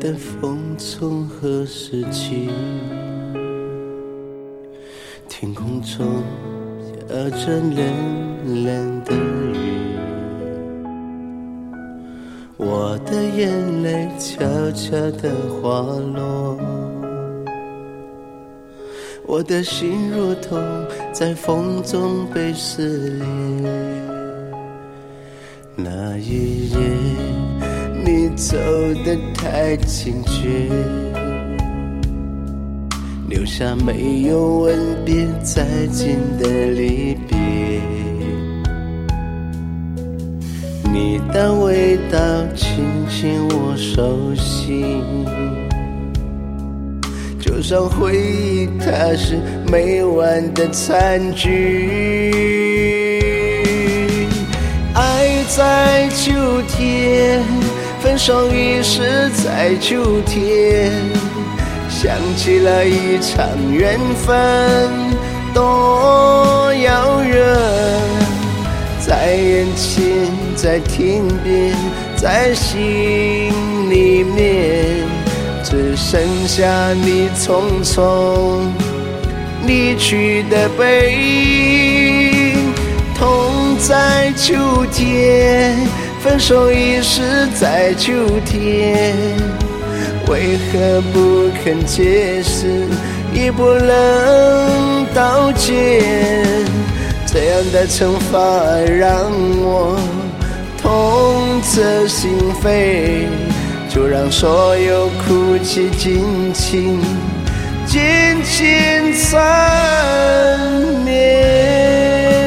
的风从何时起？天空中下着冷冷的雨，我的眼泪悄悄地滑落，我的心如同在风中被撕裂。那一夜你走得太坚决，留下没有吻别再见的离别。你的味道轻轻我手心，就算回忆它是没完的残局。爱在秋天，分手已是在秋天，想起了一场缘分多遥远，在眼前，在天边，在心里面，只剩下你匆匆离去的背影。痛在秋天，分手已是在秋天，为何不肯解释，也不能道歉？这样的惩罚让我痛彻心扉，就让所有哭泣尽情渐渐缠绵。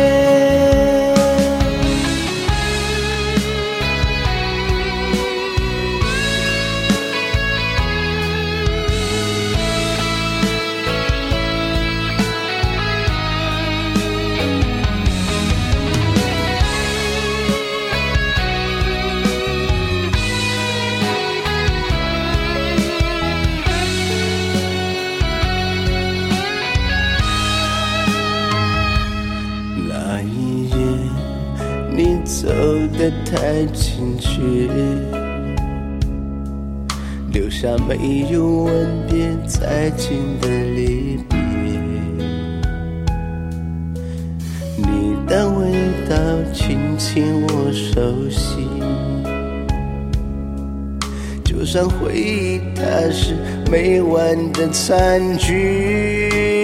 那一夜你走得太坚决，留下没有吻别再见的离别。你的味道轻轻我手心，就算回忆它是没完的残局。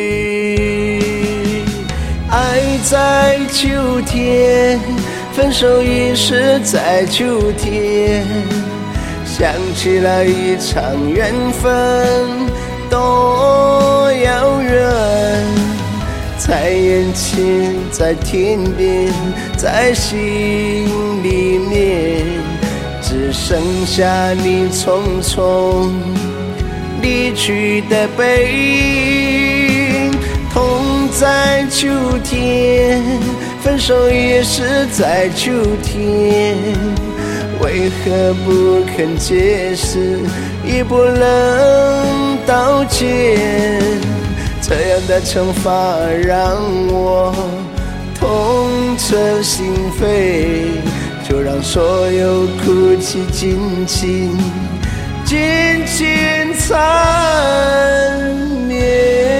爱在秋天，分手已是在秋天，想起了一场缘分多遥远，在眼前，在天边，在心里面，只剩下你匆匆离去的背影。痛在秋天，分手也是在秋天，为何不肯解释，也不能道歉？这样的惩罚让我痛彻心扉，就让所有哭泣尽情渐渐缠绵。